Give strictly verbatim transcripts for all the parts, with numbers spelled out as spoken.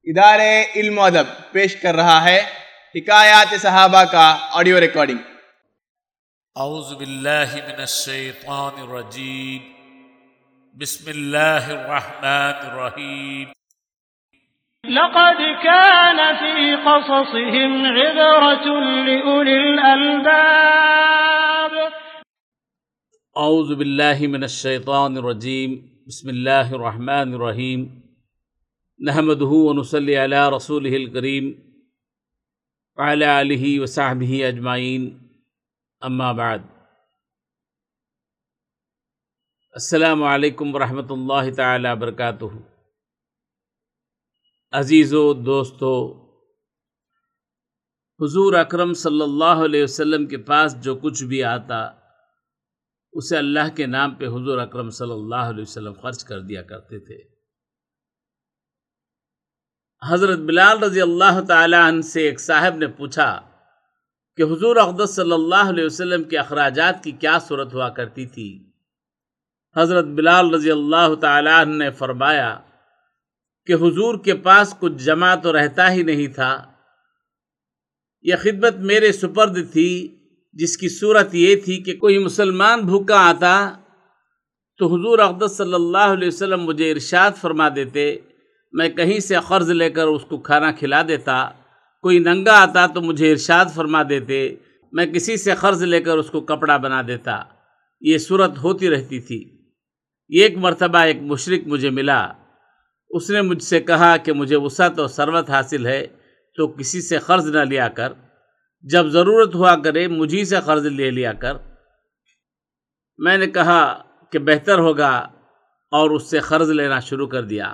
ادارے علم و ادب پیش کر رہا ہے حکایات صحابہ کا آڈیو ریکارڈنگ۔ اعوذ باللہ من الشیطان الرجیم، بسم اللہ الرحمن الرحیم۔ لقد كان في قصصهم عبرة لأولي الألباب۔ اعوذ باللہ من الشیطان الرجیم، بسم اللہ الرحمن الرحیم۔ نحمدہ ونصلی علی رسولہ الکریم وعلی آلہ وصحبہ اجمعین، اما بعد۔ السلام علیکم ورحمۃ اللہ تعالی وبرکاتہ۔ عزیزو دوستو، حضور اکرم صلی اللہ علیہ وسلم کے پاس جو کچھ بھی آتا اسے اللہ کے نام پہ حضور اکرم صلی اللہ علیہ وسلم خرچ کر دیا کرتے تھے۔ حضرت بلال رضی اللہ تعالی عنہ سے ایک صاحب نے پوچھا کہ حضور اقدس صلی اللہ علیہ وسلم کے اخراجات کی کیا صورت ہوا کرتی تھی؟ حضرت بلال رضی اللہ تعالی عنہ نے فرمایا کہ حضور کے پاس کچھ جمع تو رہتا ہی نہیں تھا، یہ خدمت میرے سپرد تھی جس کی صورت یہ تھی کہ کوئی مسلمان بھوکا آتا تو حضور اقدس صلی اللہ علیہ وسلم مجھے ارشاد فرما دیتے، میں کہیں سے قرض لے کر اس کو کھانا کھلا دیتا۔ کوئی ننگا آتا تو مجھے ارشاد فرما دیتے، میں کسی سے قرض لے کر اس کو کپڑا بنا دیتا۔ یہ صورت ہوتی رہتی تھی۔ ایک مرتبہ ایک مشرک مجھے ملا، اس نے مجھ سے کہا کہ مجھے وسعت و ثروت حاصل ہے تو کسی سے قرض نہ لیا کر، جب ضرورت ہوا کرے مجھی سے قرض لے لیا کر۔ میں نے کہا کہ بہتر ہوگا اور اس سے قرض لینا شروع کر دیا۔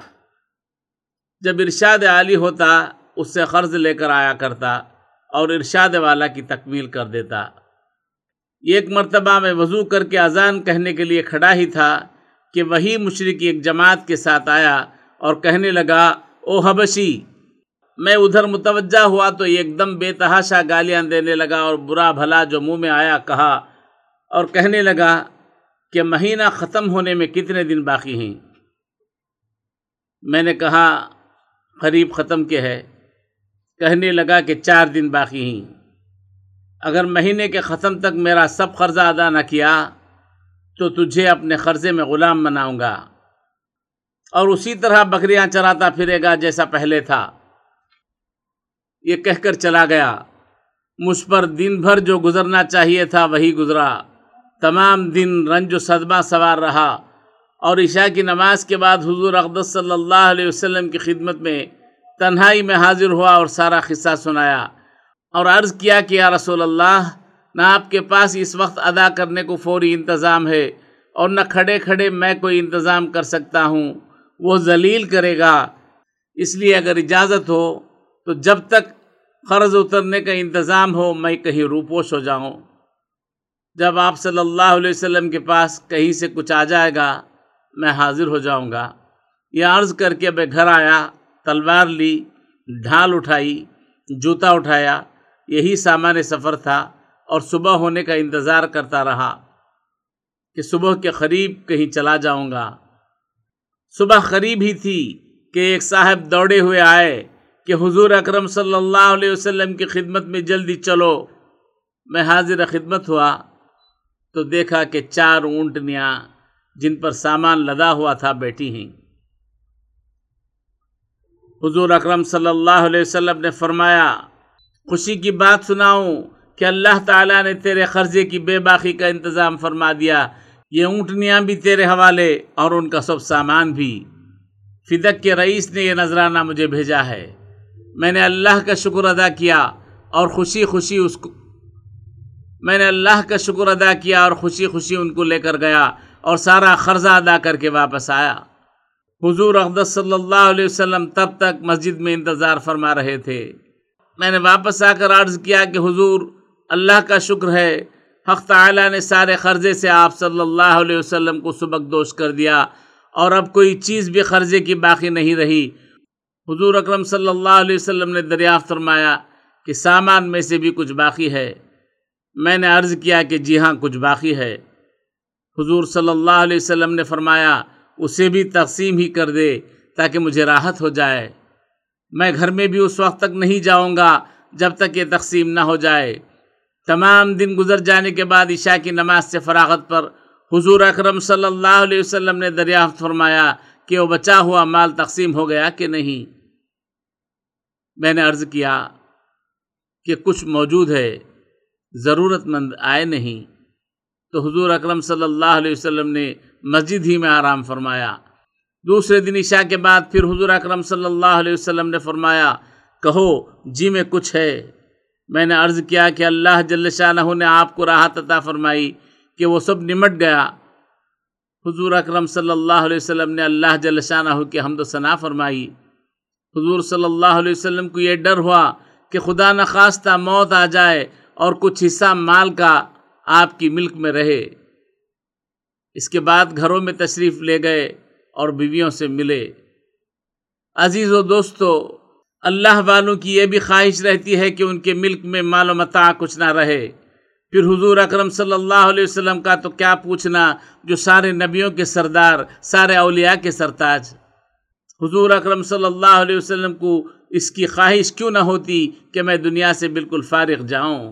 جب ارشاد عالی ہوتا اس سے قرض لے کر آیا کرتا اور ارشاد والا کی تکمیل کر دیتا۔ ایک مرتبہ میں وضو کر کے اذان کہنے کے لیے کھڑا ہی تھا کہ وہی مشرک ایک جماعت کے ساتھ آیا اور کہنے لگا، او حبشی۔ میں ادھر متوجہ ہوا تو ایک دم بے تحاشا گالیاں دینے لگا اور برا بھلا جو منہ میں آیا کہا اور کہنے لگا کہ مہینہ ختم ہونے میں کتنے دن باقی ہیں؟ میں نے کہا قریب ختم کے ہے۔ کہنے لگا کہ چار دن باقی ہیں، اگر مہینے کے ختم تک میرا سب قرضہ ادا نہ کیا تو تجھے اپنے قرضے میں غلام بناؤں گا اور اسی طرح بکریاں چراتا پھرے گا جیسا پہلے تھا۔ یہ کہہ کر چلا گیا۔ مجھ پر دن بھر جو گزرنا چاہیے تھا وہی گزرا، تمام دن رنج و صدمہ سوار رہا، اور عشاء کی نماز کے بعد حضور اقدس صلی اللہ علیہ وسلم کی خدمت میں تنہائی میں حاضر ہوا اور سارا قصہ سنایا اور عرض کیا کہ یا رسول اللہ، نہ آپ کے پاس اس وقت ادا کرنے کو فوری انتظام ہے اور نہ کھڑے کھڑے میں کوئی انتظام کر سکتا ہوں، وہ ذلیل کرے گا، اس لیے اگر اجازت ہو تو جب تک قرض اترنے کا انتظام ہو میں کہیں روپوش ہو جاؤں، جب آپ صلی اللہ علیہ وسلم کے پاس کہیں سے کچھ آ جائے گا میں حاضر ہو جاؤں گا۔ یہ عرض کر کے میں گھر آیا، تلوار لی، ڈھال اٹھائی، جوتا اٹھایا، یہی سامان سفر تھا، اور صبح ہونے کا انتظار کرتا رہا کہ صبح کے قریب کہیں چلا جاؤں گا۔ صبح قریب ہی تھی کہ ایک صاحب دوڑے ہوئے آئے کہ حضور اکرم صلی اللہ علیہ وسلم کی خدمت میں جلدی چلو۔ میں حاضر خدمت ہوا تو دیکھا کہ چار اونٹنیاں جن پر سامان لدا ہوا تھا بیٹھی ہیں۔ حضور اکرم صلی اللہ علیہ وسلم نے فرمایا، خوشی کی بات سناؤں کہ اللہ تعالیٰ نے تیرے قرضے کی بے باقی کا انتظام فرما دیا، یہ اونٹنیاں بھی تیرے حوالے اور ان کا سب سامان بھی۔ فدق کے رئیس نے یہ نذرانہ مجھے بھیجا ہے، میں نے اللہ کا شکر ادا کیا اور خوشی خوشی اس کو میں نے اللہ کا شکر ادا کیا اور خوشی خوشی ان کو لے کر گیا اور سارا قرضہ ادا کر کے واپس آیا۔ حضور اقدس صلی اللہ علیہ وسلم تب تک مسجد میں انتظار فرما رہے تھے۔ میں نے واپس آ کر عرض کیا کہ حضور اللہ کا شکر ہے، حق تعالیٰ نے سارے قرضے سے آپ صلی اللہ علیہ وسلم کو سبکدوش کر دیا اور اب کوئی چیز بھی قرضے کی باقی نہیں رہی۔ حضور اکرم صلی اللہ علیہ وسلم نے دریافت فرمایا کہ سامان میں سے بھی کچھ باقی ہے؟ میں نے عرض کیا کہ جی ہاں کچھ باقی ہے۔ حضور صلی اللہ علیہ وسلم نے فرمایا اسے بھی تقسیم ہی کر دے تاکہ مجھے راحت ہو جائے۔ میں گھر میں بھی اس وقت تک نہیں جاؤں گا جب تک یہ تقسیم نہ ہو جائے۔ تمام دن گزر جانے کے بعد عشاء کی نماز سے فراغت پر حضور اکرم صلی اللہ علیہ وسلم نے دریافت فرمایا کہ وہ بچا ہوا مال تقسیم ہو گیا کہ نہیں۔ میں نے عرض کیا کہ کچھ موجود ہے، ضرورت مند آئے نہیں، تو حضور اکرم صلی اللہ علیہ وسلم نے مسجد ہی میں آرام فرمایا۔ دوسرے دن عشاء کے بعد پھر حضور اکرم صلی اللہ علیہ وسلم نے فرمایا کہو جی میں کچھ ہے۔ میں نے عرض کیا کہ اللہ جل شانہ نے آپ کو راحت عطا فرمائی کہ وہ سب نمٹ گیا۔ حضور اکرم صلی اللہ علیہ وسلم نے اللہ جل شانہ کی حمد و ثنا فرمائی۔ حضور صلی اللہ علیہ وسلم کو یہ ڈر ہوا کہ خدا نخواستہ موت آ جائے اور کچھ حصہ مال کا آپ کی ملک میں رہے۔ اس کے بعد گھروں میں تشریف لے گئے اور بیویوں سے ملے۔ عزیز و دوستو، اللہ والوں کی یہ بھی خواہش رہتی ہے کہ ان کے ملک میں مال و متاع کچھ نہ رہے۔ پھر حضور اکرم صلی اللہ علیہ وسلم کا تو کیا پوچھنا، جو سارے نبیوں کے سردار، سارے اولیاء کے سرتاج۔ حضور اکرم صلی اللہ علیہ وسلم کو اس کی خواہش کیوں نہ ہوتی کہ میں دنیا سے بالکل فارغ جاؤں۔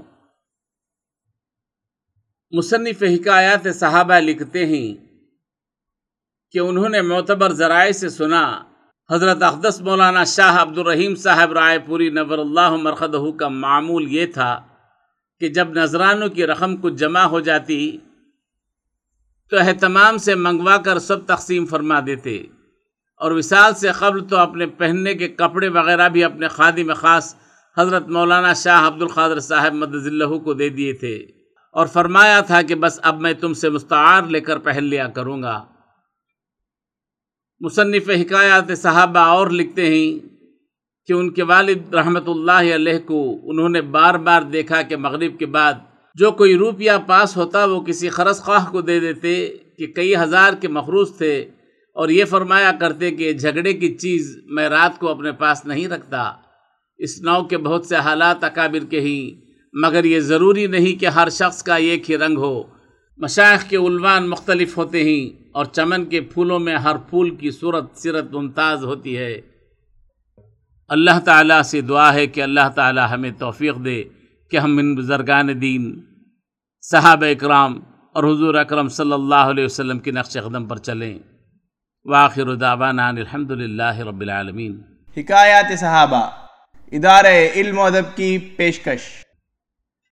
مصنف حکایات صحابہ لکھتے ہیں کہ انہوں نے معتبر ذرائع سے سنا، حضرت اقدس مولانا شاہ عبد الرحیم صاحب رائے پوری نور اللہ مرقدہ کا معمول یہ تھا کہ جب نذرانوں کی رقم کچھ جمع ہو جاتی تو اہتمام سے منگوا کر سب تقسیم فرما دیتے، اور وصال سے قبل تو اپنے پہننے کے کپڑے وغیرہ بھی اپنے خادم خاص حضرت مولانا شاہ عبد القادر صاحب مدد اللہ کو دے دیے تھے، اور فرمایا تھا کہ بس اب میں تم سے مستعار لے کر پہن لیا کروں گا۔ مصنف حکایات صحابہ اور لکھتے ہیں کہ ان کے والد رحمۃ اللہ علیہ کو انہوں نے بار بار دیکھا کہ مغرب کے بعد جو کوئی روپیہ پاس ہوتا وہ کسی خرچ خواہ کو دے دیتے کہ کئی ہزار کے مخروض تھے، اور یہ فرمایا کرتے کہ جھگڑے کی چیز میں رات کو اپنے پاس نہیں رکھتا۔ اس نوع کے بہت سے حالات اکابر کے ہی، مگر یہ ضروری نہیں کہ ہر شخص کا ایک ہی رنگ ہو۔ مشائخ کے عنوان مختلف ہوتے ہیں، اور چمن کے پھولوں میں ہر پھول کی صورت سیرت ممتاز ہوتی ہے۔ اللہ تعالیٰ سے دعا ہے کہ اللہ تعالیٰ ہمیں توفیق دے کہ ہم ان بزرگان دین، صحابہ اکرام اور حضور اکرم صلی اللہ علیہ وسلم کی نقش قدم پر چلیں۔ وآخر دعوانا الحمد للہ رب العالمین۔ حکایات صحابہ ادارہ علم و ادب کی پیشکش۔